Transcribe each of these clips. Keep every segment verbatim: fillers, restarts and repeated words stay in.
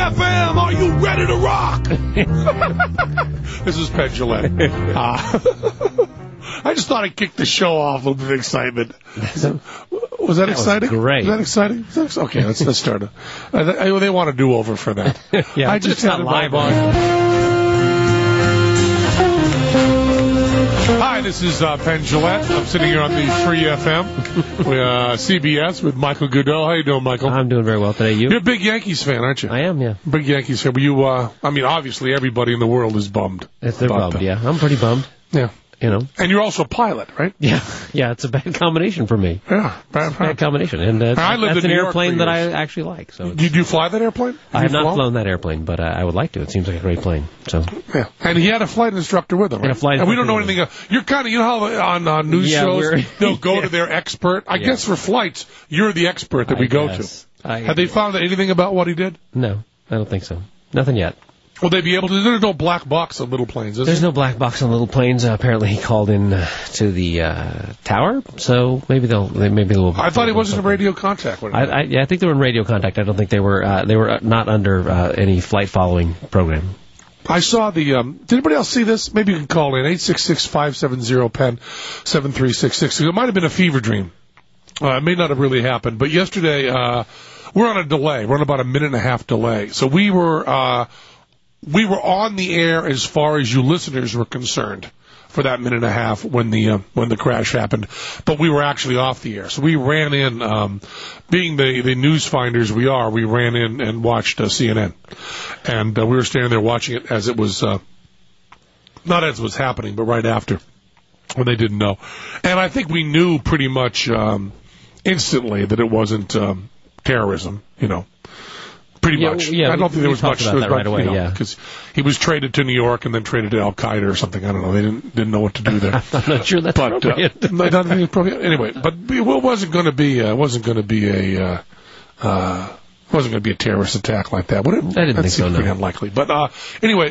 F M, are you ready to rock? This is Penn Jillette. Uh, I just thought I'd kick the show off with the excitement. Was that, that exciting? Was great. Was that exciting? Okay, let's, let's start it. Uh, they want a do-over for that. Yeah, I just not live on. Hi, this is uh, Penn Jillette. I'm sitting here on the Free F M, with, uh, C B S with Michael Goodell. How you doing, Michael? I'm doing very well today. You? You're a big Yankees fan, aren't you? I am, yeah. Big Yankees fan. Were you? Uh, I mean, obviously, everybody in the world is bummed. If they're bummed, that. Yeah. I'm pretty bummed. Yeah. You know. And you're also a pilot, right? Yeah, yeah. It's a bad combination for me. Yeah, bad, bad combination, and uh, I lived that's in an New airplane York that I actually like. So, did you fly that airplane? Have I have not flown? flown that airplane, but uh, I would like to. It seems like a great plane. So, yeah, and he had a flight instructor with him, right? And, a flight and we don't know anything else. You're kind of, you know how on uh, news yeah, shows they'll go yeah. to their expert. I yeah. guess for flights, you're the expert that I we go guess. to. I, have they found anything about what he did? No, I don't think so. Nothing yet. Will they be able to? There's no black box on little planes, is There's there? no black box on little planes. Uh, apparently, he called in uh, to the uh, tower, so maybe they'll maybe they'll. I thought he wasn't in radio contact with him. I, I, yeah, I think they were in radio contact. I don't think they were. Uh, they were not under uh, any flight following program. I saw the. Um, did anybody else see this? Maybe you can call in eight six six five seven zero P E N seven three six six. It might have been a fever dream. Uh, it may not have really happened, but yesterday uh, we're on a delay. We're on about a minute and a half delay, so we were. Uh, We were on the air as far as you listeners were concerned for that minute and a half when the uh, when the crash happened, but we were actually off the air. So we ran in, um, being the, the news finders we are, we ran in and watched uh, C N N. And uh, we were standing there watching it as it was, uh, not as it was happening, but right after, when they didn't know. And I think we knew pretty much um, instantly that it wasn't um, terrorism, you know. Pretty yeah, much. Yeah, I don't we, think there was much about that right away. you know, yeah, because he was traded to New York and then traded to Al Qaeda or something. I don't know. They didn't didn't know what to do there. I'm not sure that's but, appropriate. Uh, I don't think it's appropriate. Anyway, but it wasn't going to be uh, wasn't going to be a uh, uh, wasn't going to be a terrorist attack like that. Would it? I didn't that think so. Pretty No. unlikely. But uh, anyway.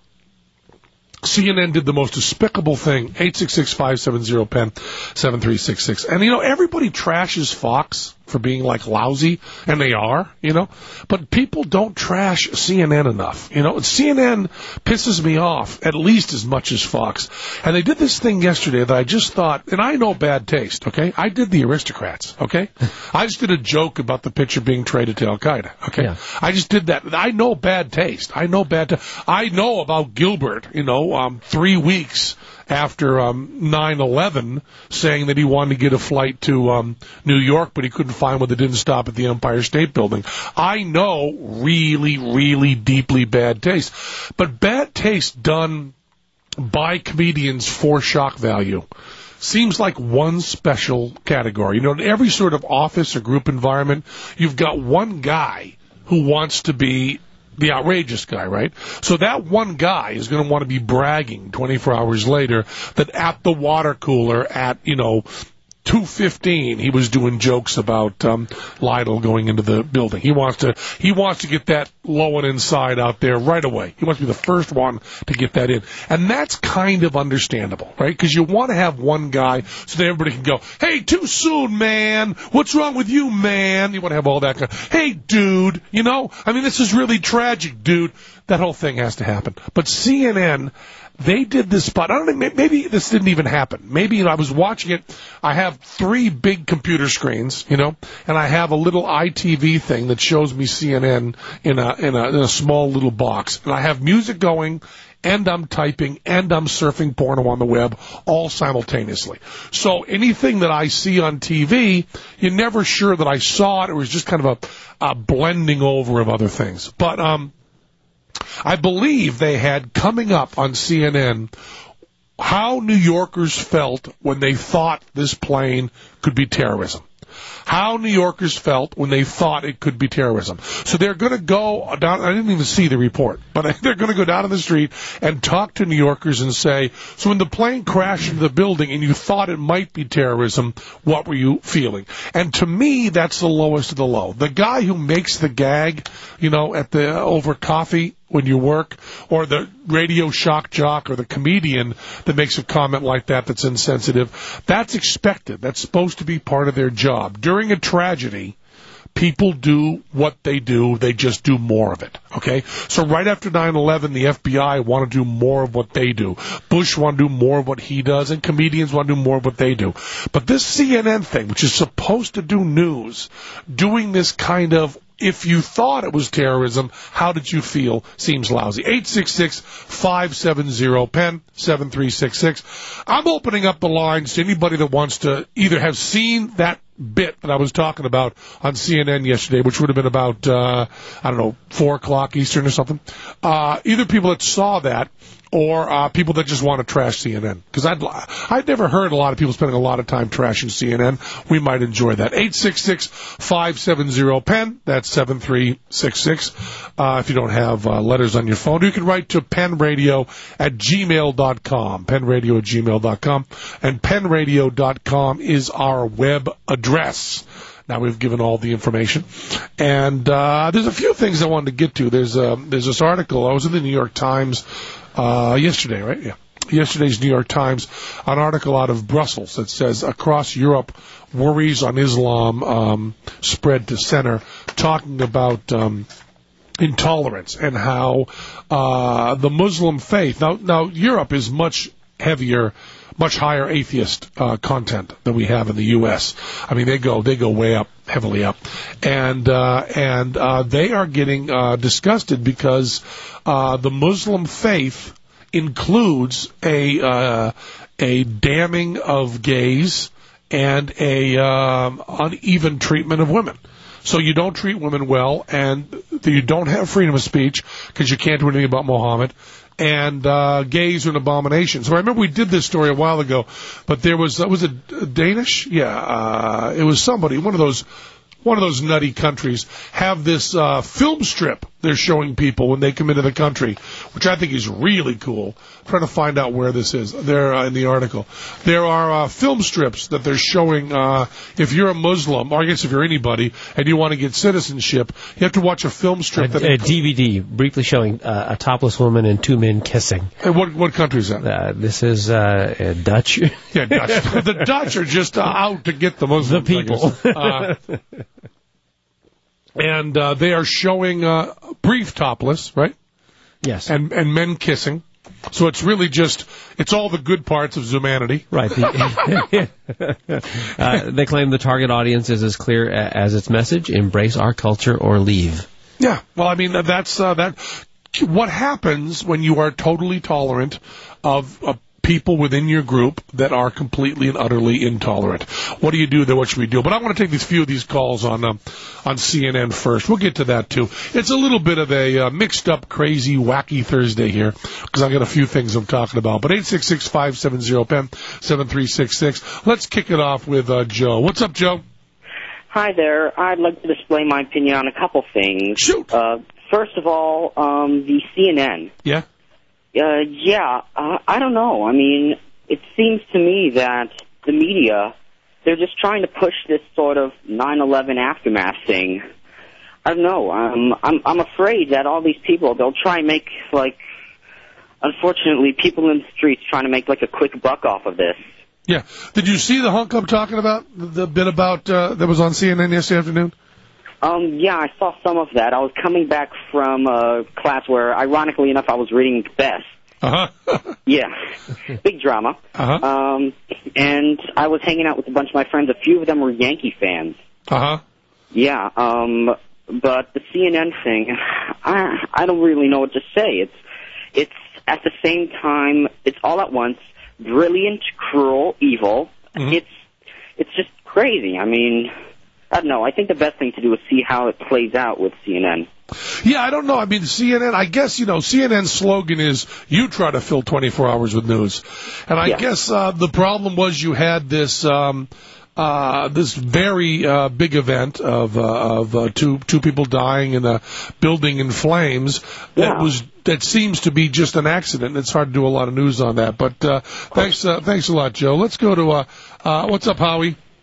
C N N did the most despicable thing, eight six six five seven zero P E N seven three six six. And, you know, everybody trashes Fox for being, like, lousy, and they are, you know. But people don't trash C N N enough, you know. C N N pisses me off at least as much as Fox. And they did this thing yesterday that I just thought, and I know bad taste, okay? I did the Aristocrats, okay? I just did a joke about the pitcher being traded to Al Qaeda, okay? Yeah. I just did that. I know bad taste. I know bad taste. I know about Gilbert, you know, um, three weeks after um, nine eleven, saying that he wanted to get a flight to um, New York, but he couldn't find one that didn't stop at the Empire State Building. I know really, really deeply bad taste. But bad taste done by comedians for shock value seems like one special category. You know, in every sort of office or group environment, you've got one guy who wants to be the outrageous guy, right? So that one guy is going to want to be bragging twenty-four hours later that at the water cooler at, you know, two fifteen, he was doing jokes about um, Lytle going into the building. He wants to he wants to get that low and inside out there right away. He wants to be the first one to get that in. And that's kind of understandable, right? Because you want to have one guy so that everybody can go, hey, too soon, man. What's wrong with you, man? You want to have all that kind of, hey, dude, you know? I mean, this is really tragic, dude. That whole thing has to happen. But C N N, they did this spot. I don't think, maybe this didn't even happen. Maybe, you know, I was watching it. I have three big computer screens, you know, and I have a little I T V thing that shows me C N N in a, in a, in a small little box. And I have music going, and I'm typing, and I'm surfing porno on the web, all simultaneously. So anything that I see on T V, you're never sure that I saw it. It was just kind of a, a blending over of other things. But, um, I believe they had coming up on C N N how New Yorkers felt when they thought this plane could be terrorism. How New Yorkers felt when they thought it could be terrorism. So they're going to go down, I didn't even see the report, but they're going to go down to the street and talk to New Yorkers and say, so when the plane crashed into the building and you thought it might be terrorism, what were you feeling? And to me, that's the lowest of the low. The guy who makes the gag, you know, at the, over coffee, when you work, or the radio shock jock or the comedian that makes a comment like that that's insensitive, that's expected. That's supposed to be part of their job. During a tragedy, people do what they do. They just do more of it. Okay? So right after nine eleven, the F B I want to do more of what they do. Bush want to do more of what he does, and comedians want to do more of what they do. But this C N N thing, which is supposed to do news, doing this kind of, if you thought it was terrorism, how did you feel, seems lousy. eight six six, five seven zero, P E N, seven three six six. I'm opening up the lines to anybody that wants to either have seen that bit that I was talking about on C N N yesterday, which would have been about, uh, I don't know, four o'clock Eastern or something. Uh, either people that saw that or uh, people that just want to trash C N N. Because I'd, I'd never heard a lot of people spending a lot of time trashing C N N. We might enjoy that. eight six six, five seven zero, P E N. That's seven three six six. Uh, if you don't have uh, letters on your phone, you can write to penradio at gmail dot com. penradio at gmail dot com. And penradio dot com is our web address. Now we've given all the information. And uh, there's a few things I wanted to get to. There's, uh, there's this article. I was in the New York Times Uh, yesterday, right? Yeah. Yesterday's New York Times, an article out of Brussels that says, across Europe, worries on Islam um, spread to center, talking about um, intolerance and how uh, the Muslim faith, now, now Europe is much heavier, much higher atheist uh, content than we have in the U S. I mean, they go they go way up, heavily up, and uh, and uh, they are getting uh, disgusted because uh, the Muslim faith includes a uh, a damning of gays and a um, uneven treatment of women. So you don't treat women well, and you don't have freedom of speech because you can't do anything about Muhammad. And uh, gays are an abomination. So I remember we did this story a while ago, but there was uh, was it Danish? Yeah, uh, it was somebody, one of those one of those nutty countries, have this uh, film strip they're showing people when they come into the country, which I think is really cool. I'm trying to find out where this is. There uh, in the article, there are uh, film strips that they're showing. Uh, if you're a Muslim, or I guess if you're anybody, and you want to get citizenship, you have to watch a film strip. A, that a D V D briefly showing uh, a topless woman and two men kissing. And what what country is that? Uh, this is uh, Dutch. Yeah, Dutch. The Dutch are just uh, out to get the Muslims. The people. Uh, and uh, they are showing uh, brief topless, right? Yes. And and men kissing. So it's really just, it's all the good parts of humanity. Right. The, uh, they claim the target audience is as clear as its message: embrace our culture or leave. Yeah. Well, I mean, that's uh, that. What happens when you are totally tolerant of uh, people within your group that are completely and utterly intolerant? What do you do there? What should we do? But I want to take these few of these calls on um, on C N N first. We'll get to that, too. It's a little bit of a uh, mixed-up, crazy, wacky Thursday here because I've got a few things I'm talking about. But eight six six, five seven zero, P E N, seven three six six. Let's kick it off with uh, Joe. What's up, Joe? Hi there. I'd like to display my opinion on a couple things. Shoot. Uh, first of all, um, the C N N. Yeah? Uh, yeah, uh, I don't know. I mean, it seems to me that the media, they're just trying to push this sort of nine eleven aftermath thing. I don't know. Um, I'm I'm afraid that all these people, they'll try and make, like, unfortunately, people in the streets trying to make, like, a quick buck off of this. Yeah. Did you see the hunk I'm talking about, the bit about uh, that was on C N N yesterday afternoon? Um, yeah, I saw some of that. I was coming back from a class where, ironically enough, I was reading Beth. Uh-huh. Yeah. Big drama. Uh-huh. Um, and I was hanging out with a bunch of my friends. A few of them were Yankee fans. Uh-huh. Yeah, um, but the C N N thing, I, I don't really know what to say. It's, it's at the same time, it's all at once, brilliant, cruel, evil. Mm-hmm. It's, it's just crazy. I mean, I don't know. I think the best thing to do is see how it plays out with C N N. Yeah, I don't know. I mean, C N N, I guess, you know, C N N's slogan is, you try to fill twenty-four hours with news. And I yeah. guess uh, the problem was you had this um, uh, this very uh, big event of uh, of uh, two two people dying in a building in flames that yeah. was that seems to be just an accident. It's hard to do a lot of news on that. But uh, thanks uh, thanks a lot, Joe. Let's go to, uh, uh, what's up, Howie?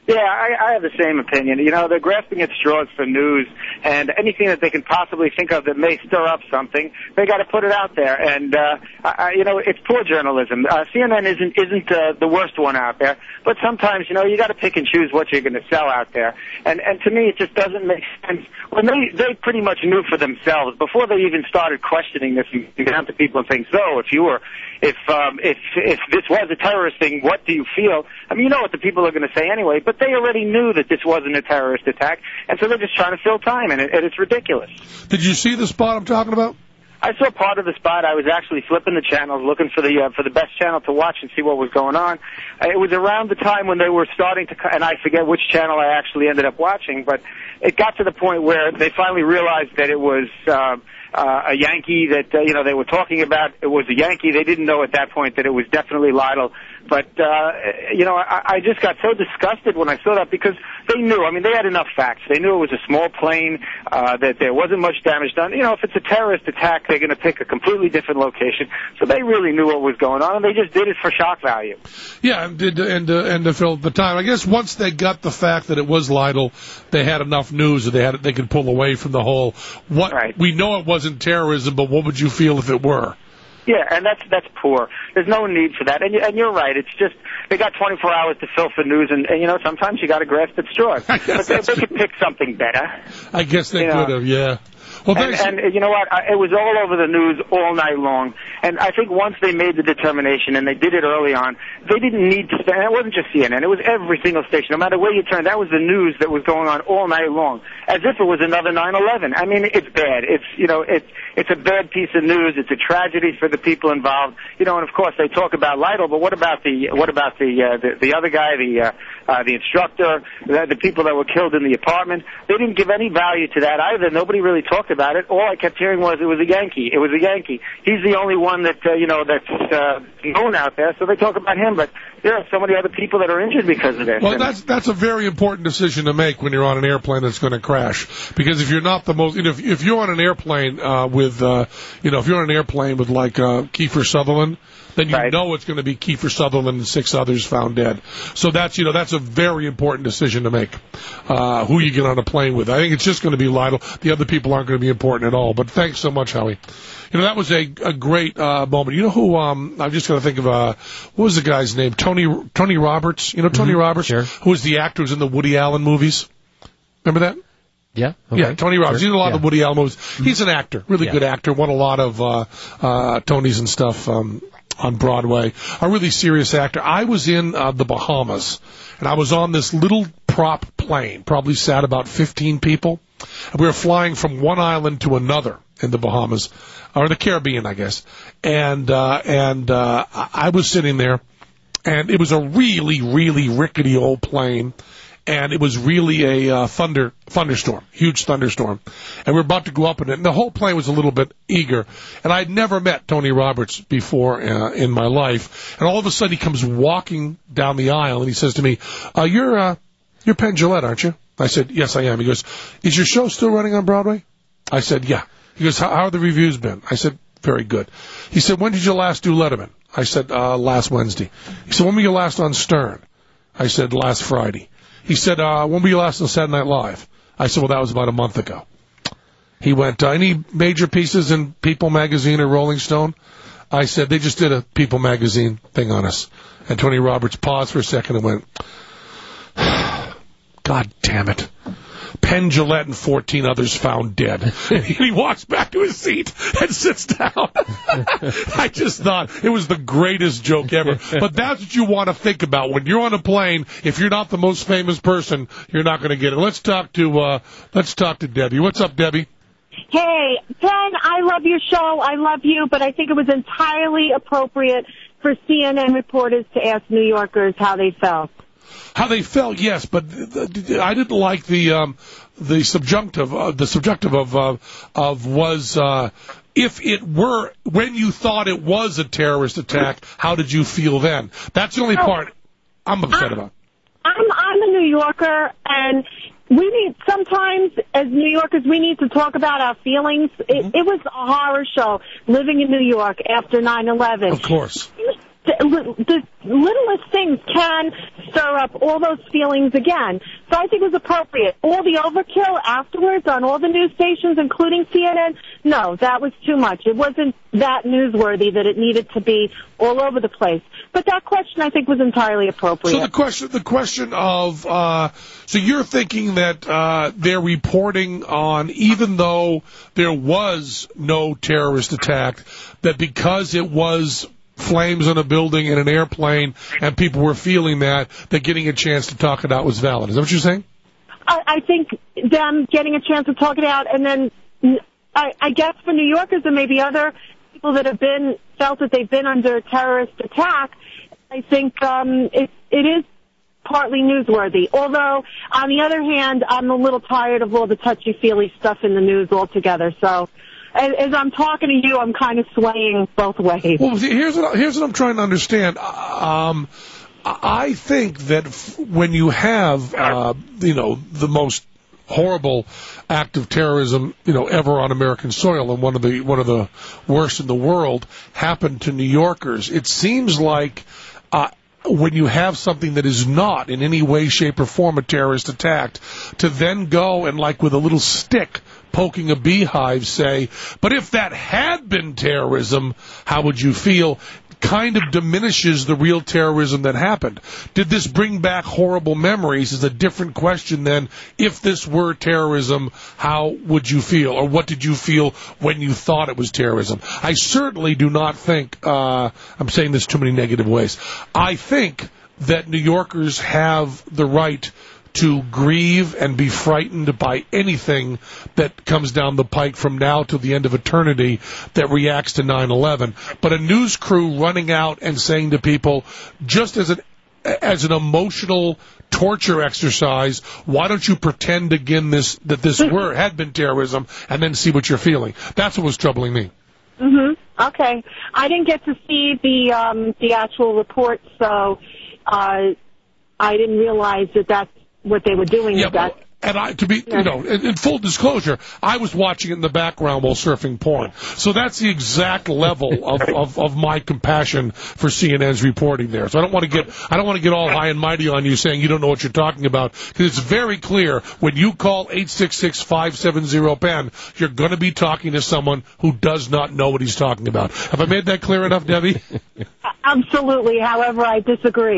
Yeah, I, I have the same opinion. You know, they're grasping at straws for news, and anything that they can possibly think of that may stir up something, they got to put it out there. And uh, I, you know, it's poor journalism. Uh, C N N isn't isn't uh, the worst one out there, but sometimes, you know, you got to pick and choose what you're going to sell out there. And and to me, it just doesn't make sense. When they they pretty much knew for themselves before they even started questioning this, you get down to people and think, so if you were, if um, if if this was a terrorist thing, what do you feel? I mean, you know what the people are going to say anyway, but they already knew that this wasn't a terrorist attack, and so they're just trying to fill time, and, it, and it's ridiculous. Did you see the spot I'm talking about? I saw part of the spot. I was actually flipping the channels, looking for the uh, for the best channel to watch and see what was going on. Uh, it was around the time when they were starting to, and I forget which channel I actually ended up watching, but it got to the point where they finally realized that it was uh, uh, a Yankee that uh, you know they were talking about. It was a Yankee. They didn't know at that point that it was definitely Lytle. But, uh, you know, I, I just got so disgusted when I saw that because they knew. I mean, they had enough facts. They knew it was a small plane, uh, that there wasn't much damage done. You know, if it's a terrorist attack, they're going to pick a completely different location. So they really knew what was going on, and they just did it for shock value. Yeah, and did, and, uh, and to fill the time. I guess once they got the fact that it was Lytle, they had enough news that they had they could pull away from the whole. What right. We know it wasn't terrorism, but what would you feel if it were? Yeah, and that's that's poor. There's no need for that. And, you, and you're right. It's just they got twenty-four hours to fill for news, and, and you know, sometimes you got to grasp at straws. But they, they could pick something better. I guess they you could know. have, yeah. Well, and, and you know what? I, it was all over the news all night long. And I think once they made the determination, and they did it early on, they didn't need to spend. It wasn't just C N N. It was every single station. No matter where you turned, that was the news that was going on all night long, as if it was another nine eleven. I mean, it's bad. It's you know, it's it's a bad piece of news. It's a tragedy for the people involved. You know, and of course they talk about Lytle, but what about the what about the uh, the, the other guy, the uh, uh, the instructor, the, the people that were killed in the apartment? They didn't give any value to that either. Nobody really talked about it. All I kept hearing was it was a Yankee. It was a Yankee. He's the only one that, uh, you know, that's uh, known out there, so they talk about him. But there are so many other people that are injured because of this. Well, that's that's a very important decision to make when you're on an airplane that's going to crash. Because if you're not the most, you know, if, if you're on an airplane uh, with, uh, you know, if you're on an airplane with like uh, Kiefer Sutherland, then you right. know it's going to be Kiefer Sutherland and six others found dead. So that's, you know, that's a very important decision to make, uh, who you get on a plane with. I think it's just going to be Lytle. The other people aren't going to be important at all. But thanks so much, Howie. You know, that was a, a great uh, moment. You know who, um, I'm just going to think of, uh, what was the guy's name? Tony Tony Roberts. You know Tony mm-hmm. Roberts? Sure. Who was the actor who was in the Woody Allen movies? Remember that? Yeah. Okay. Yeah, Tony Roberts. Sure. He's in a lot yeah. of the Woody Allen movies. He's an actor, really yeah. good actor. Won a lot of uh, uh, Tonys and stuff um, on Broadway. A really serious actor. I was in uh, the Bahamas, and I was on this little prop plane. Probably sat about fifteen people. And we were flying from one island to another in the Bahamas, or the Caribbean, I guess. And uh, and uh, I was sitting there, and it was a really, really rickety old plane. And it was really a uh, thunder thunderstorm, huge thunderstorm. And we were about to go up in it. And the whole plane was a little bit eager. And I'd never met Tony Roberts before uh, in my life. And all of a sudden he comes walking down the aisle and he says to me, uh, you're, uh, you're Penn Jillette, aren't you? I said, yes, I am. He goes, is your show still running on Broadway? I said, yeah. He goes, how, how have the reviews been? I said, very good. He said, when did you last do Letterman? I said, uh, last Wednesday. He said, when were you last on Stern? I said, last Friday. He said, uh, when were you last on Saturday Night Live? I said, well, that was about a month ago. He went, uh, any major pieces in People Magazine or Rolling Stone? I said, they just did a People Magazine thing on us. And Tony Roberts paused for a second and went, God damn it. Penn Jillette and fourteen others found dead. And he walks back to his seat and sits down. I just thought it was the greatest joke ever. But that's what you want to think about. When you're on a plane, if you're not the most famous person, you're not going to get it. Let's talk to, uh, let's talk to Debbie. What's up, Debbie? Hey, Penn, I love your show. I love you, but I think it was entirely appropriate for C N N reporters to ask New Yorkers how they felt. How they felt, yes, but I didn't like the um, the subjunctive. Uh, the subjunctive of uh, of was uh, if it were when you thought it was a terrorist attack. How did you feel then? That's the only oh, part I'm upset I'm, about. I'm I'm a New Yorker, and we need sometimes as New Yorkers we need to talk about our feelings. It, mm-hmm. it was a horror show living in New York after nine eleven. Of course. the, the littlest things can stir up all those feelings again. So I think it was appropriate. All the overkill afterwards on all the news stations, including C N N, no, that was too much. It wasn't that newsworthy that it needed to be all over the place. But that question, I think, was entirely appropriate. So the question, the question of, uh, so you're thinking that uh, they're reporting on, even though there was no terrorist attack, that because it was flames on a building and an airplane and people were feeling that, that getting a chance to talk it out was valid. Is that what you're saying? I, I think them getting a chance to talk it out, and then I, I guess for New Yorkers and maybe other people that have been felt that they've been under a terrorist attack, I think um, it, it is partly newsworthy. Although, on the other hand, I'm a little tired of all the touchy-feely stuff in the news altogether. So, as, as I'm talking to you, I'm kind of swaying both ways. Well, see, here's what here's what I'm trying to understand. Um, I think that f- when you have, uh, you know, the most horrible act of terrorism, you know, ever on American soil, and one of the one of the worst in the world happened to New Yorkers, it seems like uh, when you have something that is not in any way, shape, or form a terrorist attack, to then go and, like with a little stick poking a beehive, say, but if that had been terrorism, how would you feel? Kind of diminishes the real terrorism that happened. Did this bring back horrible memories is a different question than if this were terrorism, how would you feel? Or what did you feel when you thought it was terrorism? I certainly do not think, uh, I'm saying this too many negative ways, I think that New Yorkers have the right to grieve and be frightened by anything that comes down the pike from now to the end of eternity that reacts to nine eleven. But a news crew running out and saying to people, just as an as an emotional torture exercise, why don't you pretend again this that this were had been terrorism and then see what you're feeling? That's what was troubling me. Mhm. Okay. I didn't get to see the um, the actual report, so uh, I didn't realize that that's what they were doing. Yeah, with that. well, and I, to be, you know, in, in full disclosure, I was watching it in the background while surfing porn. So that's the exact level of, of, of my compassion for C N N's reporting there. So I don't want to get, I don't want to get all high and mighty on you saying you don't know what you're talking about, because it's very clear when you call eight six six, five seven zero, P E N, you're going to be talking to someone who does not know what he's talking about. Have I made that clear enough, Debbie? Absolutely. However, I disagree.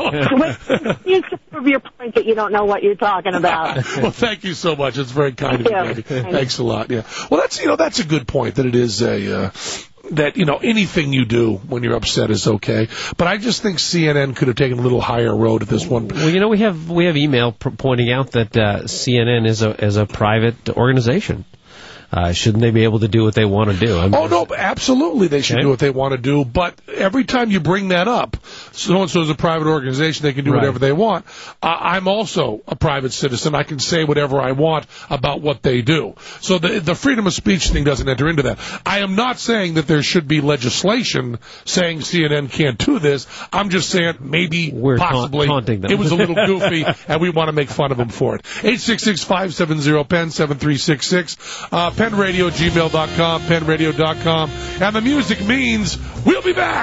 You can prove your point that you don't know what you're talking about. Well, thank you so much. It's very kind Thank of you, you. Debbie. Thanks a lot. Yeah. Well, that's you know that's a good point, that it is a uh, that you know anything you do when you're upset is okay. But I just think C N N could have taken a little higher road at this one. Well, you know we have we have email p- pointing out that uh, C N N is a is a private organization. Uh, shouldn't they be able to do what they want to do? I'm oh, no, absolutely they should okay. do what they want to do, but every time you bring that up, so-and-so is a private organization, they can do right. whatever they want. Uh, I'm also a private citizen. I can say whatever I want about what they do. So the, the freedom of speech thing doesn't enter into that. I am not saying that there should be legislation saying C N N can't do this. I'm just saying maybe, We're possibly, ta- taunting them. it was a little goofy, and we want to make fun of them for it. eight six six, five seven zero, P E N, seven three six six. Uh, penradio, gmail dot com, penradio dot com. And the music means we'll be back.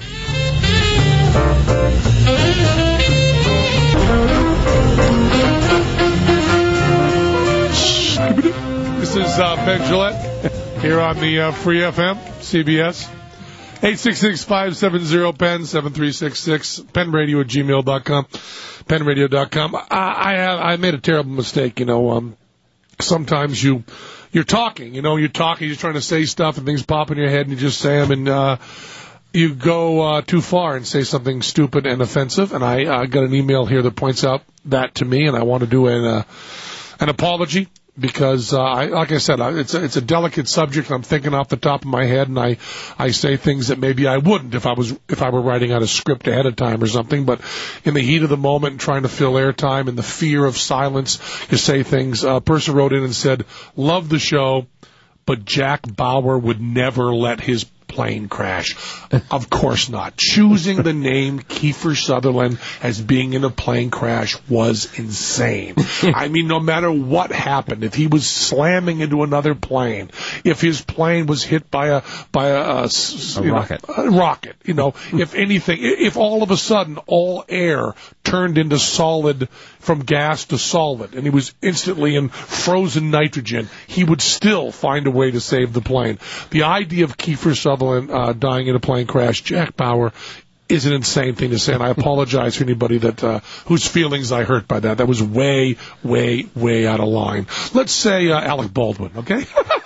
This is uh, Ben Gillette here on the uh, Free F M, C B S. eight six six, five seven zero, P E N, seven three six six, penradio at gmail dot com, penradio dot com. I, I, have, I made a terrible mistake, you know. Um, sometimes you... You're talking, you know, you're talking, you're trying to say stuff and things pop in your head and you just say them and uh, you go uh, too far and say something stupid and offensive. And I uh, got an email here that points out that to me, and I want to do an, uh, an apology because, uh, I, like I said, I, it's, a, it's a delicate subject. And I'm thinking off the top of my head, and I, I say things that maybe I wouldn't if I was if I were writing out a script ahead of time or something. But in the heat of the moment and trying to fill airtime and the fear of silence, you say things. A person wrote in and said, "Love the show, but Jack Bauer would never let his plane crash. Of course not. Choosing the name Kiefer Sutherland as being in a plane crash was insane. I mean, no matter what happened, if he was slamming into another plane, if his plane was hit by a by a, a, a you rocket, know, a rocket, you know, if anything, if all of a sudden all air turned into solid from gas to solid, and he was instantly in frozen nitrogen, he would still find a way to save the plane. The idea of Kiefer Sutherland uh, dying in a plane crash, Jack Bauer, is an insane thing to say, and I apologize for anybody that uh, whose feelings I hurt by that. That was way, way, way out of line. Let's say uh, Alec Baldwin, okay?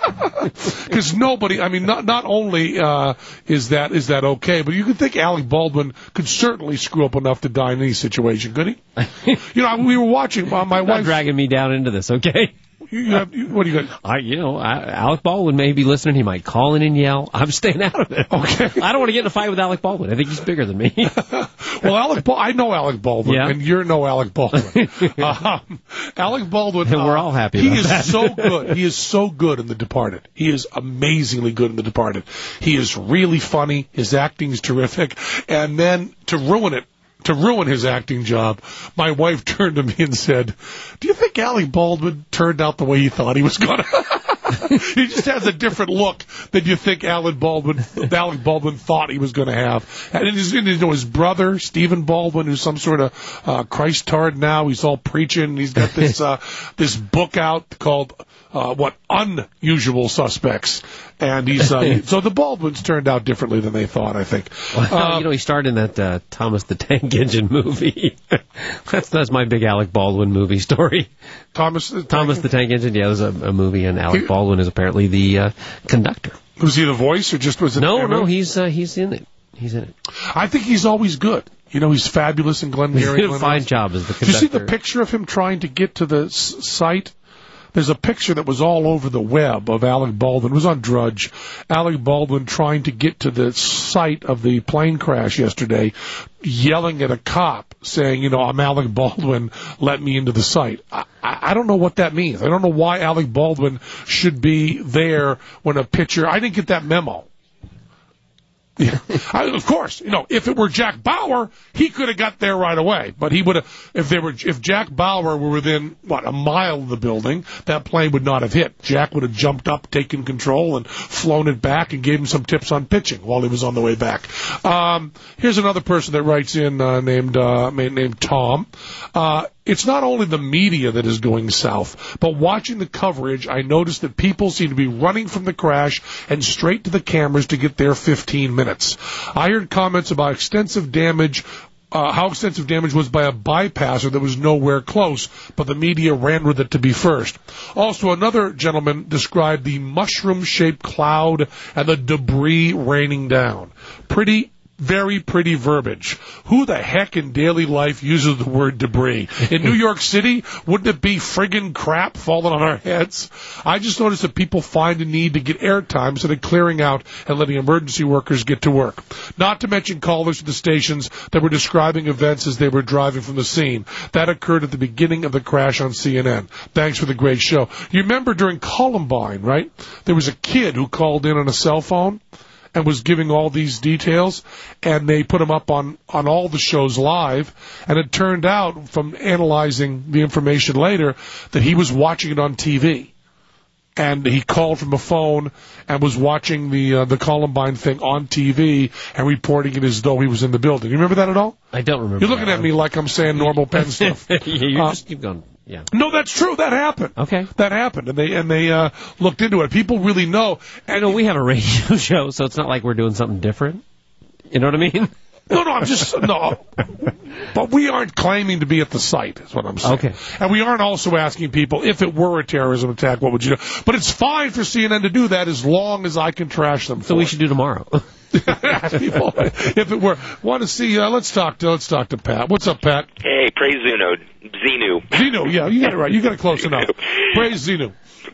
Because nobody, I mean, not not only uh, is that is that okay, but you could think Alec Baldwin could certainly screw up enough to die in any situation, could he? You know, we were watching uh, my You're wife not dragging me down into this, okay? You, you have, you, what do you got? I, you know, I, Alec Baldwin may be listening. He might call in and yell. I'm staying out of it. Okay. I don't want to get in a fight with Alec Baldwin. I think he's bigger than me. Well, Alec, Bal- I know Alec Baldwin, Yeah. and you're no Alec Baldwin. um, Alec Baldwin. And we're uh, all happy He about is that. so good. He is so good in The Departed. He is amazingly good in The Departed. He is really funny. His acting is terrific. And then to ruin it, to ruin his acting job, my wife turned to me and said, "Do you think Alec Baldwin turned out the way he thought he was going to?" He just has a different look than you think Alec Baldwin, Alec Baldwin thought he was going to have. And his, you know, his brother, Stephen Baldwin, who's some sort of uh, Christ-tard now, he's all preaching. He's got this uh, this book out called uh, what Unusual Suspects, and he's uh, so the Baldwins turned out differently than they thought, I think. Well, Uh, you know, he starred in that uh, Thomas the Tank Engine movie. that's that's my big Alec Baldwin movie story. Thomas, Thomas the Tank Engine. Yeah, there's a, a movie, and Alec He- Baldwin is apparently the uh, conductor. was he the voice or just was it? No, no, he's uh, he's in it. He's in it. I think he's always good. You know, he's fabulous in He Glengarry. did a fine job as the Did you conductor. see the picture of him trying to get to the s- site? There's a picture that was all over the web of Alec Baldwin. It was on Drudge. Alec Baldwin trying to get to the site of the plane crash yesterday, yelling at a cop, saying, you know, "I'm Alec Baldwin, let me into the site." I, I, I don't know what that means. I don't know why Alec Baldwin should be there when a picture... I didn't get that memo. Yeah. I, of course, you know, if it were Jack Bauer, he could have got there right away. But he would have, if they were, if Jack Bauer were within what a mile of the building, that plane would not have hit. Jack would have jumped up, taken control, and flown it back, and gave him some tips on pitching while he was on the way back. Um, here's another person that writes in uh, named uh, named Tom. Uh, It's not only the media that is going south, but watching the coverage, I noticed that people seem to be running from the crash and straight to the cameras to get their fifteen minutes. I heard comments about extensive damage, uh, how extensive damage was by a bypasser that was nowhere close, but the media ran with it to be first. Also, another gentleman described the mushroom-shaped cloud and the debris raining down. Pretty Very pretty verbiage. Who the heck in daily life uses the word debris? In New York City, wouldn't it be friggin' crap falling on our heads? I just noticed that people find a need to get airtime instead of clearing out and letting emergency workers get to work. Not to mention callers to the stations that were describing events as they were driving from the scene. That occurred at the beginning of the crash on C N N. Thanks for the great show. You remember during Columbine, right? There was a kid who called in on a cell phone and was giving all these details, and they put him up on, on all the shows live, and it turned out, from analyzing the information later, that he was watching it on T V. And he called from a phone and was watching the uh, the Columbine thing on T V and reporting it as though he was in the building. You remember that at all? I don't remember. You're looking that at me like I'm saying normal pen stuff. yeah, you Uh, just keep going. Yeah. No, that's true. That happened. Okay. That happened, and they and they uh, looked into it. People really know. I know we have a radio show, so it's not like we're doing something different. You know what I mean? No, no, I'm just no. But we aren't claiming to be at the site, is what I'm saying. Okay. And we aren't also asking people, if it were a terrorism attack, what would you do? But it's fine for C N N to do that as long as I can trash them. So for we it. should do tomorrow. Ask people if it were. Want to see? Uh, let's talk to let's talk to Pat. What's up, Pat? Hey, praise Zuno. Xenu. Zenu. Yeah, you got it right. You got it close enough. Praise Zenu.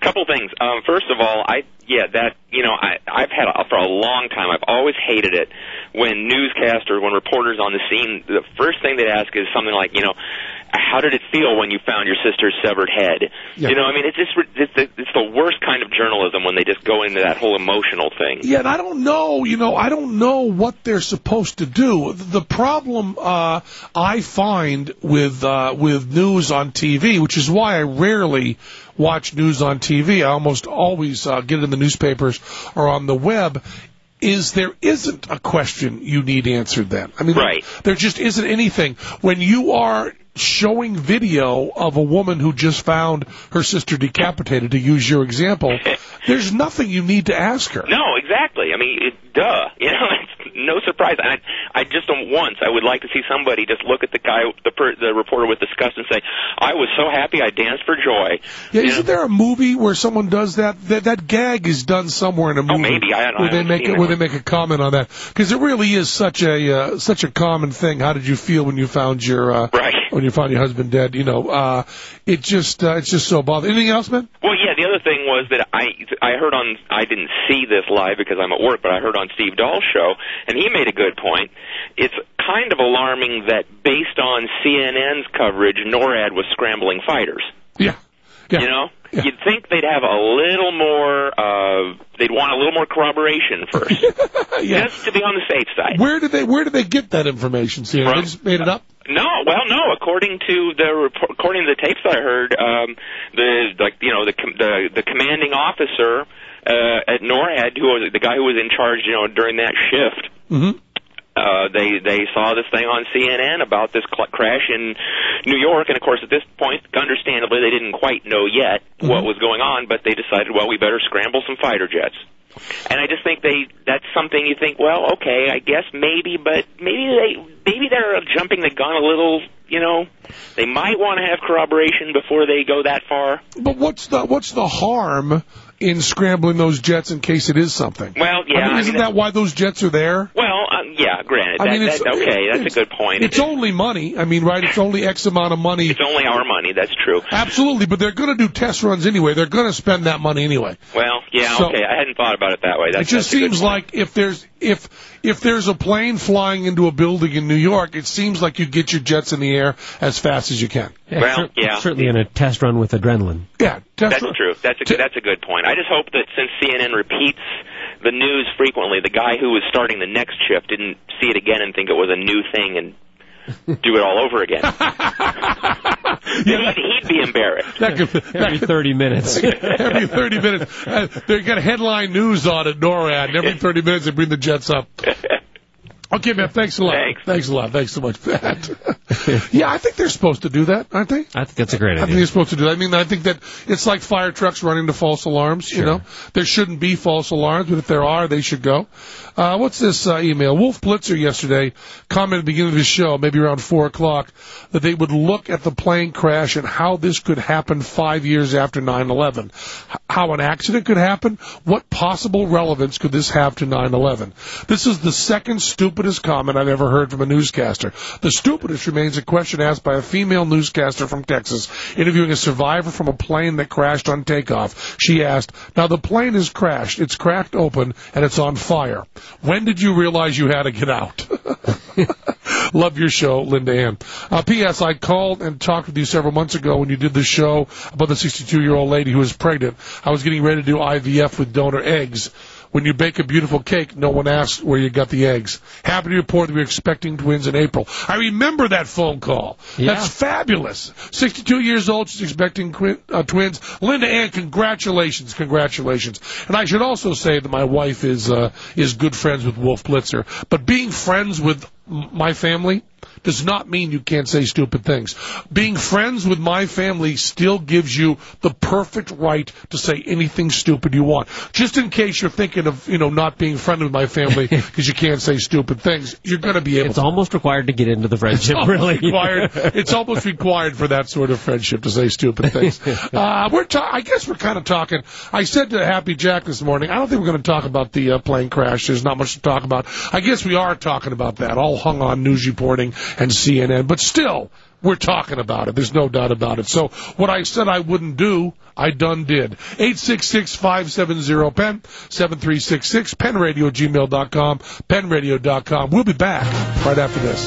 couple things. Um, first of all, I yeah that you know I I've had a, for a long time. I've always hated it when newscasters, when reporters on the scene, the first thing they'd ask is something like, you know, how did it feel when you found your sister's severed head? Yeah. You know, I mean, it's just it's the, it's the worst kind of journalism when they just go into that whole emotional thing. Yeah, and I don't know, you know, I don't know what they're supposed to do. The problem uh, I find with uh, with news on T V, which is why I rarely watch news on T V, I almost always uh, get it in the newspapers or on the web, is there isn't a question you need answered then. I mean, right. there, there just isn't anything. When you are showing video of a woman who just found her sister decapitated, to use your example, there's nothing you need to ask her. No, exactly. I mean, it, duh. You know, it's no surprise. I, I just don't once. I would like to see somebody just look at the guy, the per, the reporter with disgust, and say, "I was so happy, I danced for joy." Yeah, you isn't know? there a movie where someone does that? That that gag is done somewhere in a movie. Oh, maybe. I, I where they haven't make seen a, where they make a comment on that, because it really is such a uh, such a common thing. How did you feel when you found your uh, right. when you found your husband dead? You know, uh, it just uh, it's just so bothering. Anything else, man? Well, yeah. The other thing was that I I heard on I didn't see this live because I'm at work, but I heard on Steve Dahl's show, and he made a good point. It's kind of alarming that based on C N N's coverage, NORAD was scrambling fighters. Yeah. Yeah. You know, yeah. You'd think they'd have a little more. Uh, they'd want a little more corroboration first, yeah. just to be on the safe side. Where did they Where did they get that information? See, they just made it up. No, well, no. According to the report, according to the tapes I heard, um, the like you know the the, the commanding officer uh, at NORAD, who was the guy who was in charge, you know, during that shift. Mm-hmm. Uh, they they saw this thing on C N N about this cl- crash in New York, and of course at this point, understandably, they didn't quite know yet mm-hmm. what was going on, but they decided, well, we better scramble some fighter jets. And I just think they that's something you think, well, okay, I guess maybe, but maybe they maybe they're jumping the gun a little. You know, they might want to have corroboration before they go that far. But what's the what's the harm in scrambling those jets in case it is something? Well, yeah. I mean, isn't I mean, that why those jets are there? Well, um, yeah, granted. I that, mean, it's, that, okay, it's, that's a good point. It's it, only money. I mean, right? It's only X amount of money. It's only our money. That's true. Absolutely, but they're going to do test runs anyway. They're going to spend that money anyway. Well, yeah, so, okay. I hadn't thought about it that way. That's, it just that's seems like if there's if if there's a plane flying into a building in New York, it seems like you get your jets in the air as fast as you can. Yeah, well, cer- yeah. certainly in a test run with adrenaline. Yeah, that's run. true. That's a T- that's a good point. I just hope that since C N N repeats the news frequently, the guy who was starting the next shift didn't see it again and think it was a new thing and do it all over again. yeah, he'd, he'd be embarrassed. That could, that every thirty minutes. every thirty minutes. Uh, they got headline news on at NORAD, and every thirty minutes they bring the jets up. Okay, man, thanks a lot. Thanks. Thanks a lot. Thanks so much for that. Yeah, I think they're supposed to do that, aren't they? I think that's a great idea. I think they're supposed to do that. I mean, I think that it's like fire trucks running to false alarms, sure. you know. There shouldn't be false alarms, but if there are, they should go. Uh, what's this uh, email? Wolf Blitzer yesterday commented at the beginning of his show, maybe around four o'clock, that they would look at the plane crash and how this could happen five years after nine eleven. How an accident could happen? What possible relevance could this have to nine eleven? This is the second stupidest comment I've ever heard from a newscaster. The stupidest remains a question asked by a female newscaster from Texas interviewing a survivor from a plane that crashed on takeoff. She asked, now the plane has crashed, it's cracked open, and it's on fire. When did you realize you had to get out? Love your show, Linda Ann. Uh, P S. I called and talked with you several months ago when you did the show about the sixty-two-year-old lady who was pregnant. I was getting ready to do I V F with donor eggs. When you bake a beautiful cake, no one asks where you got the eggs. Happy to report that we're expecting twins in April. I remember that phone call. Yeah. That's fabulous. sixty-two years old, she's expecting qu- uh, twins. Linda Ann, congratulations, congratulations. And I should also say that my wife is uh, is good friends with Wolf Blitzer. But being friends with my family does not mean you can't say stupid things. Being friends with my family still gives you the perfect right to say anything stupid you want. Just in case you're thinking of, you know, not being friendly with my family because you can't say stupid things, you're going to be able it's to. It's almost required to get into the friendship, it's really. Required, it's almost required for that sort of friendship to say stupid things. Uh, we're ta- I guess we're kind of talking. I said to Happy Jack this morning, I don't think we're going to talk about the uh, plane crash. There's not much to talk about. I guess we are talking about that, all hung on news reporting and C N N. But still, we're talking about it. There's no doubt about it. So what I said I wouldn't do, I done did. eight six six, five seven zero, P E N, seven three six six, penradio at gmail dot com, penradio dot com. We'll be back right after this.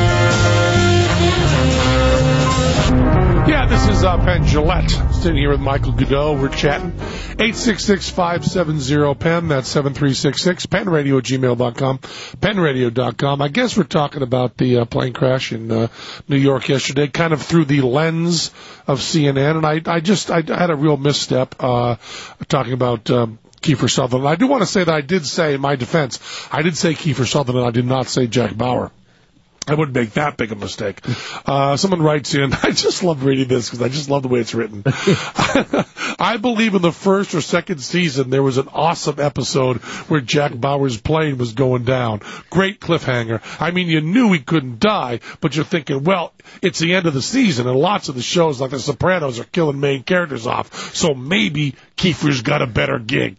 Yeah, this is uh, Penn Jillette, sitting here with Michael Godot. We're chatting. eight six six, five seven zero, P E N, that's seven three six six, penradio at gmail dot com, penradio dot com. I guess we're talking about the uh, plane crash in uh, New York yesterday, kind of through the lens of C N N, and I, I just I had a real misstep uh, talking about um, Kiefer Sutherland. I do want to say that I did say, in my defense, I did say Kiefer Sutherland, I did not say Jack Bauer. I wouldn't make that big a mistake. Uh, someone writes in, I just love reading this because I just love the way it's written. I believe in the first or second season there was an awesome episode where Jack Bauer's plane was going down. Great cliffhanger. I mean, you knew he couldn't die, but you're thinking, well, it's the end of the season, and lots of the shows like The Sopranos are killing main characters off, so maybe Kiefer's got a better gig.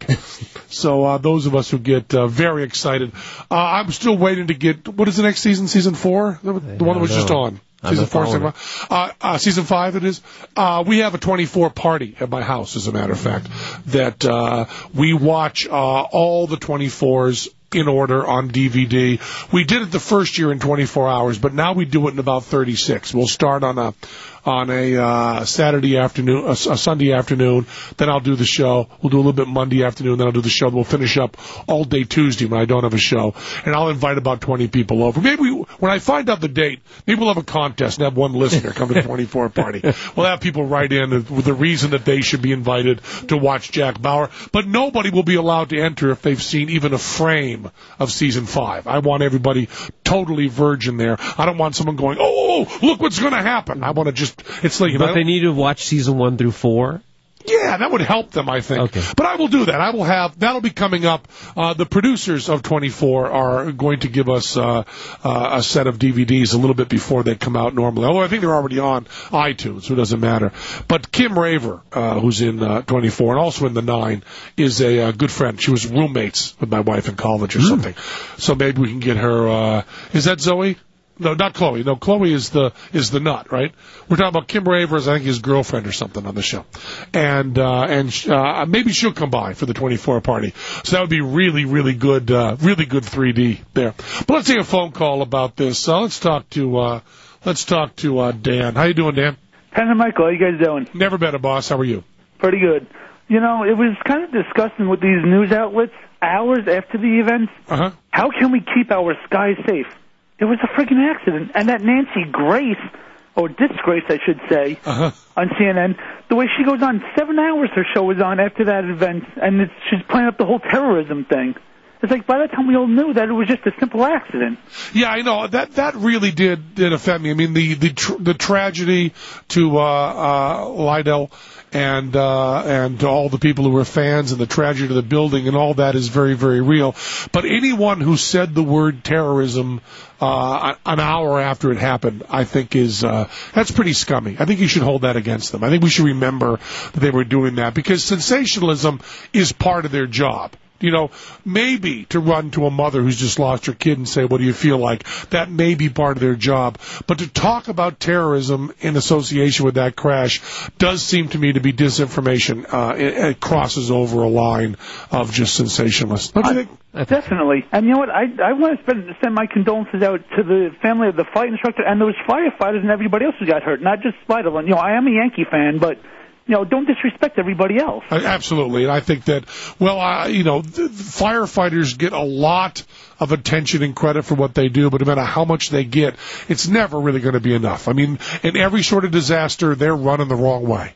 So uh, those of us who get uh, very excited. Uh, I'm still waiting to get, what is the next season, season four? The, the one that was just on. Season four, season five. Uh, uh, season five it is. Uh, we have a twenty-four party at my house, as a matter of fact, that uh, we watch uh, all the twenty-fours in order on D V D. We did it the first year in twenty-four hours, but now we do it in about thirty-six. We'll start on a on a uh, Saturday afternoon, a, a Sunday afternoon. Then I'll do the show. We'll do a little bit Monday afternoon. Then I'll do the show. We'll finish up all day Tuesday when I don't have a show, and I'll invite about twenty people over. Maybe we, when I find out the date, maybe we'll have a contest and have one listener come to the twenty-four party. We'll have people write in with the reason that they should be invited to watch Jack Bauer, but nobody will be allowed to enter if they've seen even a frame of season five. I want everybody totally virgin there. I don't want someone going, oh, look what's going to happen. I want to just, it's like, you but know, they need to watch season one through four. Yeah, that would help them, I think. Okay. But I will do that. I will have, that'll be coming up. Uh, the producers of twenty-four are going to give us uh, uh, a set of D V Ds a little bit before they come out normally. Although I think they're already on iTunes, so it doesn't matter. But Kim Raver, uh, who's in uh, twenty-four and also in the nine, is a uh, good friend. She was roommates with my wife in college or mm. something. So maybe we can get her, uh, is that Zoe? No, not Chloe. No, Chloe is the is the nut, right? We're talking about Kim Raver as I think his girlfriend or something on the show, and uh, and uh, maybe she'll come by for the twenty-four party. So that would be really, really good, uh, really good three D there. But let's take a phone call about this. Uh, let's talk to uh, let's talk to uh, Dan. How you doing, Dan? Penn and Michael, how you guys doing? Never better, boss. How are you? Pretty good. You know, it was kind of disgusting with these news outlets hours after the event. Uh huh. How can we keep our skies safe? It was a freaking accident. And that Nancy Grace, or Disgrace, I should say, uh-huh. on C N N, the way she goes on, seven hours her show was on after that event, and it's, she's playing up the whole terrorism thing. It's like by that time we all knew that it was just a simple accident. Yeah, I know that that really did did affect me. I mean, the the tr- the tragedy to uh, uh, Lydell and uh, and to all the people who were fans, and the tragedy to the building, and all that is very, very real. But anyone who said the word terrorism uh, an hour after it happened, I think is uh, that's pretty scummy. I think you should hold that against them. I think we should remember that they were doing that because sensationalism is part of their job. You know, maybe to run to a mother who's just lost her kid and say, what do you feel like? That may be part of their job. But to talk about terrorism in association with that crash does seem to me to be disinformation. Uh, it, it crosses over a line of just sensationalist. Don't you think? Definitely. And you know what? I, I want to send, send my condolences out to the family of the flight instructor and those firefighters and everybody else who got hurt, not just Spiderland. You know, I am a Yankee fan, but... You know, don't disrespect everybody else. Absolutely. And I think that, well, uh, you know, the firefighters get a lot of attention and credit for what they do, but no matter how much they get, it's never really going to be enough. I mean, in every sort of disaster, they're running the wrong way.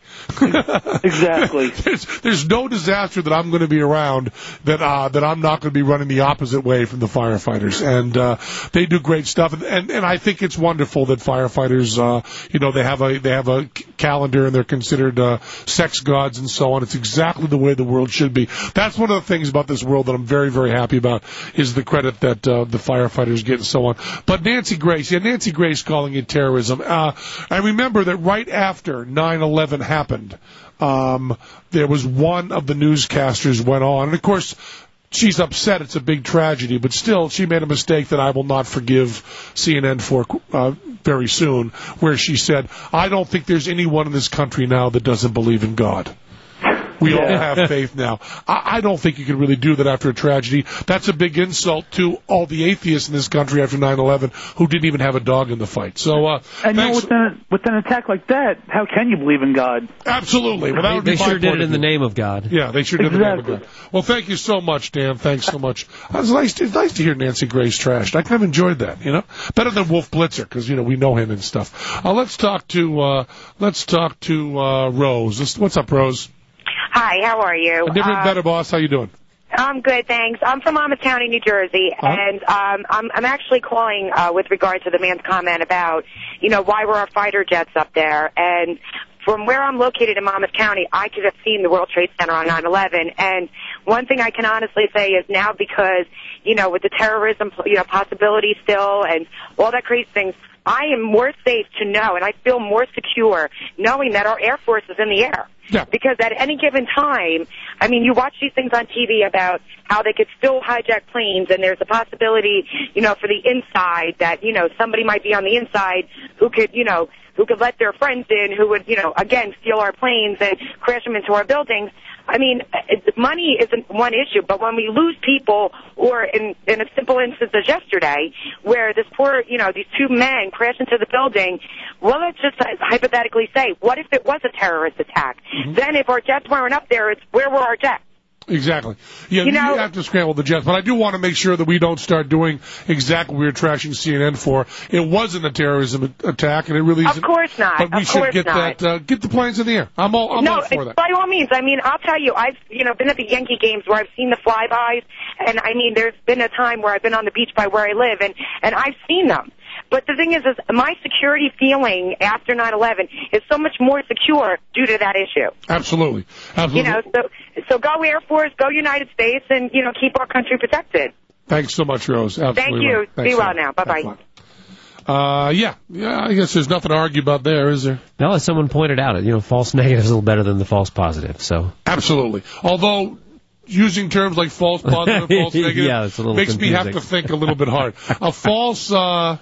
Exactly. there's, there's no disaster that I'm going to be around that uh, that I'm not going to be running the opposite way from the firefighters. And uh, they do great stuff. And, and, and I think it's wonderful that firefighters, uh, you know, they have a they have a calendar and they're considered uh, sex gods and so on. It's exactly the way the world should be. That's one of the things about this world that I'm very, very happy about is the credit that uh, the firefighters get and so on. But Nancy Grace, yeah, Nancy Grace calling it terrorism. Uh, I remember that right after nine eleven happened, um, there was one of the newscasters went on, and of course, she's upset. It's a big tragedy, but still, she made a mistake that I will not forgive C N N for uh, very soon, where she said, I don't think there's anyone in this country now that doesn't believe in God. We all have faith now. I, I don't think you can really do that after a tragedy. That's a big insult to all the atheists in this country after nine eleven who didn't even have a dog in the fight. So, uh, and you know, with an, with an attack like that, how can you believe in God? Absolutely. Well, that would they be sure my did point it of in the view. name of God. Yeah, they sure did Exactly. it in the name of God. Well, thank you so much, Dan. Thanks so much. It was nice to, it's nice to hear Nancy Grace trashed. I kind of enjoyed that, you know? Better than Wolf Blitzer, because, you know, we know him and stuff. Uh, let's talk to, uh, let's talk to, uh, Rose. Let's, what's up, Rose? Hi, how are you? A different, uh, better boss. How you doing? I'm good, thanks. I'm from Monmouth County, New Jersey, Uh-huh. and um, I'm, I'm actually calling uh, with regard to the man's comment about, you know, why were our fighter jets up there? And from where I'm located in Monmouth County, I could have seen the World Trade Center on nine eleven. And one thing I can honestly say is now because, you know, with the terrorism, you know, possibility still and all that crazy things, I am more safe to know, and I feel more secure knowing that our Air Force is in the air. Yeah. Because at any given time, I mean, you watch these things on T V about how they could still hijack planes, and there's a possibility, you know, for the inside that, you know, somebody might be on the inside who could, you know, who could let their friends in who would, you know, again, steal our planes and crash them into our buildings. I mean, it, money isn't one issue, but when we lose people, or in, in a simple instance as yesterday, where this poor, you know, these two men crash into the building, well, let's just hypothetically say, what if it was a terrorist attack? Mm-hmm. Then if our jets weren't up there, it's where were our jets? Exactly. Yeah, you, know, you have to scramble the jets, but I do want to make sure that we don't start doing exactly what we were trashing C N N for. It wasn't a terrorism attack, and it really isn't. Of course not. But we of should get not. that, uh, get the planes in the air. I'm all, I'm no, all for that. By all means. I mean, I'll tell you, I've, you know, been at the Yankee games where I've seen the flybys, and I mean, there's been a time where I've been on the beach by where I live, and, and I've seen them. But the thing is, is my security feeling after nine eleven is so much more secure due to that issue. Absolutely. Absolutely. You know, so, so go Air Force, go United States, and, you know, keep our country protected. Thanks so much, Rose. Absolutely. Thank you. Right. Be well now. Bye-bye. Uh, yeah. Yeah, I guess there's nothing to argue about there, is there? No, as someone pointed out, you know, false negative is a little better than the false positive, so. Absolutely. Although, using terms like false positive, false negative yeah, it's a little makes confusing. me have to think a little bit hard. A false, uh,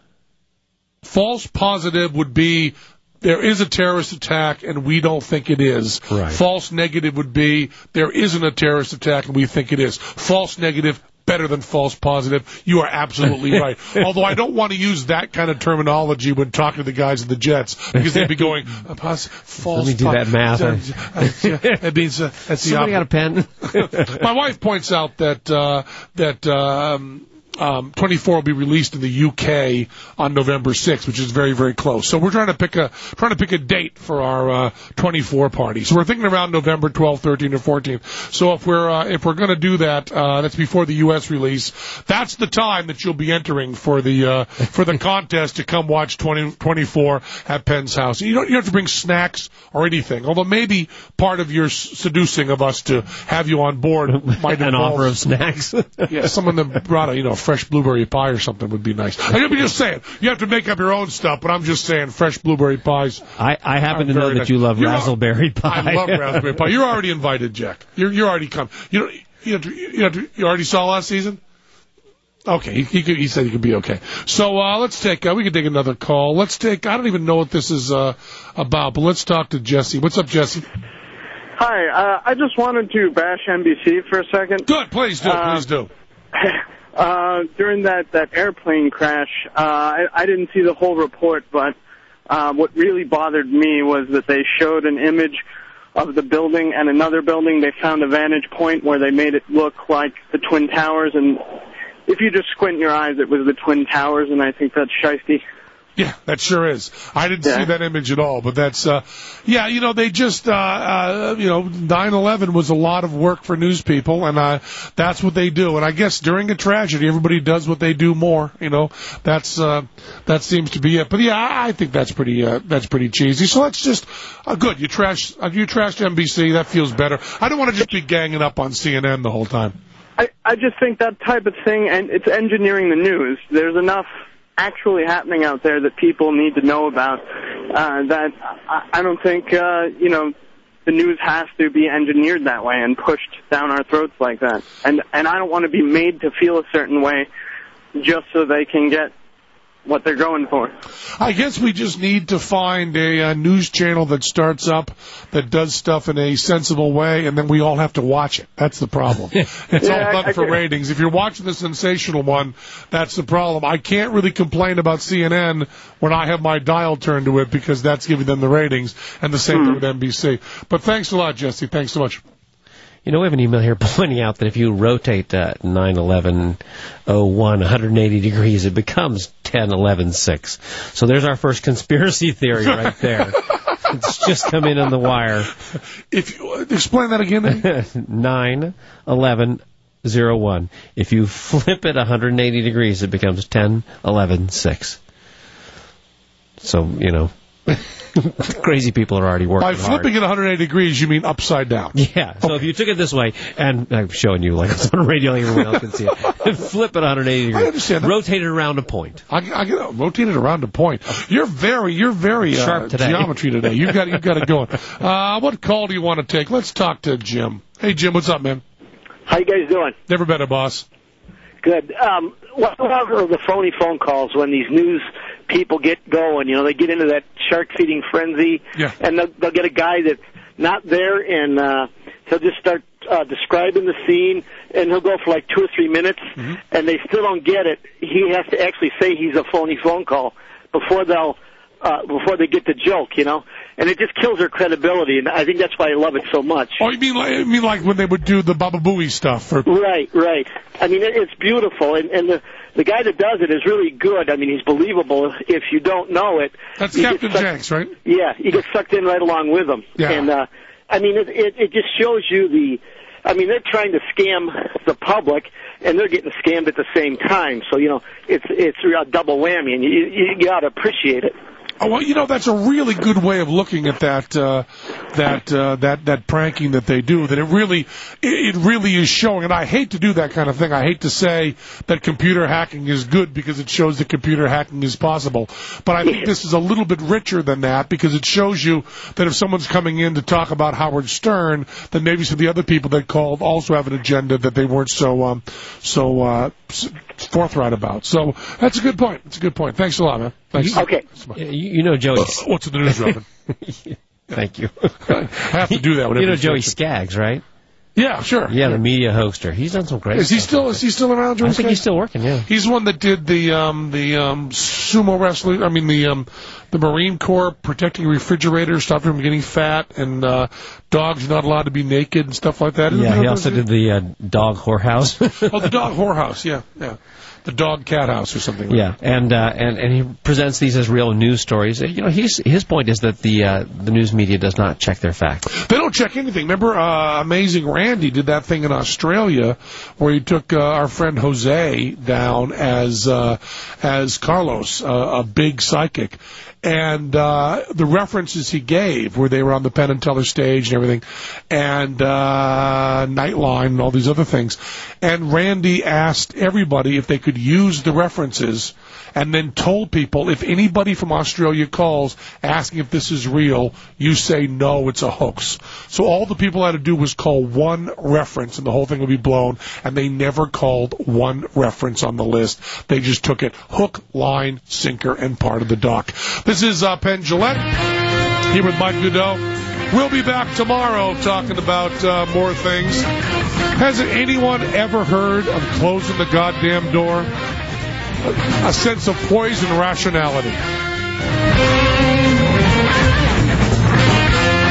false positive would be there is a terrorist attack and we don't think it is. Right. False negative would be there isn't a terrorist attack and we think it is. False negative, better than false positive. You are absolutely right. Although I don't want to use that kind of terminology when talking to the guys at the Jets because they'd be going, uh, pos- false Let me do po- that math. Uh, it means uh, that's the Somebody got a pen? My wife points out that uh, that um, um, twenty-four will be released in the U K on November sixth, which is very, very close. So we're trying to pick a trying to pick a date for our uh, twenty-four party. So we're thinking around November twelfth, thirteenth, or fourteenth. So if we're uh, if we're going to do that, uh, that's before the U S release. That's the time that you'll be entering for the uh, for the contest to come watch twenty twenty-four at Penn's house. You don't you don't have to bring snacks or anything. Although maybe part of your seducing of us to have you on board might An involve offer of snacks. yeah, someone that brought a you know fresh blueberry pie or something would be nice. I'm just saying you have to make up your own stuff, but I'm just saying fresh blueberry pies. I, I happen to know very that nice. you love You're raspberry pie. I love raspberry pie. You're already invited, Jack. You're you're already come. You know you have to, you have to, you already saw last season. Okay, he he, could, he said he could be okay. So uh, let's take uh, we can take another call. Let's take I don't even know what this is uh, about, but let's talk to Jesse. What's up, Jesse? Hi, uh, I just wanted to bash N B C for a second. Good, please do, uh, please do. Uh, during that, that airplane crash, uh, I, I didn't see the whole report, but uh, what really bothered me was that they showed an image of the building and another building. They found a vantage point where they made it look like the Twin Towers, and if you just squint your eyes, it was the Twin Towers, and I think that's shiesty. Yeah, that sure is. I didn't yeah. see that image at all, but that's, uh, yeah, you know, they just, uh, uh, you know, nine eleven was a lot of work for news people, and, uh, that's what they do. And I guess during a tragedy, everybody does what they do more, you know, that's, uh, that seems to be it. But yeah, I, I think that's pretty, uh, that's pretty cheesy. So let's just, uh, good, you trash, uh, you trashed N B C, that feels better. I don't want to just be ganging up on C N N the whole time. I, I just think that type of thing, and it's engineering the news. There's enough actually happening out there that people need to know about, uh, that I, I don't think, uh, you know, the news has to be engineered that way and pushed down our throats like that. And, and I don't want to be made to feel a certain way just so they can get what they're going for. I guess we just need to find a, uh news channel that starts up, that does stuff in a sensible way, and then we all have to watch it. That's the problem. It's Yeah, all done I- for I- ratings. If you're watching the sensational one, that's the problem. I can't really complain about C N N when I have my dial turned to it because that's giving them the ratings, and the same thing with N B C. But thanks a lot, Jesse. Thanks so much. You know, we have an email here pointing out that if you rotate uh, nine eleven oh one one hundred eighty degrees, it becomes ten eleven six. So there's our first conspiracy theory right there. It's just come in on the wire. If you, uh, explain that again. Then. nine eleven oh one. If you flip it one hundred eighty degrees, it becomes ten eleven six. So, you know, crazy people are already working By flipping hard. it one hundred eighty degrees, you mean upside down. Yeah, so if you took it this way, and I'm showing you like it's on radio, everyone else can see it, and flip it one hundred eighty degrees, I understand that. rotate it around a point. I, I get uh, rotate it around a point. You're very, you're very uh, Sharp today. geometry today. You got, you got it going. Uh, what call do you want to take? Let's talk to Jim. Hey, Jim, what's up, man? How you guys doing? Never better, boss. Good. Um, whatever the phony phone calls when these news people get going, you know, they get into that shark feeding frenzy, Yeah. and they'll, they'll get a guy that's not there, and uh, he'll just start uh, describing the scene, and he'll go for like two or three minutes, Mm-hmm. and they still don't get it. He has to actually say he's a phony phone call before they'll uh, before they get the joke, you know, and it just kills their credibility, and I think that's why I love it so much. Oh, you mean like, you mean like when they would do the Baba Booey stuff? Or... Right, right. I mean, it, it's beautiful, and, and the the guy that does it is really good. I mean, he's believable. If you don't know it, That's you get Captain sucked- Jenks, right? Yeah, you get sucked in right along with him. Yeah. And uh, I mean, it, it it just shows you the. I mean, they're trying to scam the public, and they're getting scammed at the same time. So you know, it's it's a double whammy, and you you, you got to appreciate it. Oh, well, you know, that's a really good way of looking at that, uh, that, uh, that, that pranking that they do, that it really, it, it really is showing, and I hate to do that kind of thing. I hate to say that computer hacking is good because it shows that computer hacking is possible. But I think this is a little bit richer than that because it shows you that if someone's coming in to talk about Howard Stern, then maybe some of the other people that called also have an agenda that they weren't so, um, so, uh, forthright about. So that's a good point. It's a good point. Thanks a lot, man. Thanks. Okay. You, you know Joey... Uh, what's in the news, Robin? Thank you. I have to do that. You know Joey Skaggs, right? Yeah, sure. Yeah, the media hoster. He's done some great Is he stuff. still is he still around? Joey I think Skaggs? he's still working, yeah. He's the one that did the um the um sumo wrestling. I mean the um the Marine Corps protecting refrigerators, stopping them from getting fat, and uh dogs are not allowed to be naked and stuff like that. Isn't Yeah, that he what also it did the uh, dog whorehouse. is? Oh, the dog whorehouse. Yeah, yeah. The dog cat house or something. Like Yeah, and uh, and and he presents these as real news stories. You know, he's, his point is that the uh, the news media does not check their facts. They don't check anything. Remember, uh, Amazing Randy did that thing in Australia where he took uh, our friend Jose down as uh, as Carlos, uh, a big psychic. And uh, the references he gave, where they were on the Penn and Teller stage and everything, and uh, Nightline and all these other things. And Randy asked everybody if they could use the references, and then told people, if anybody from Australia calls asking if this is real, you say no, it's a hoax. So all the people had to do was call one reference, and the whole thing would be blown, and they never called one reference on the list. They just took it hook, line, sinker, and part of the doc. This is uh, Penn Jillette here with Mike Goodell. We'll be back tomorrow talking about uh, more things. Hasn't anyone ever heard of closing the goddamn door? A sense of poise and rationality.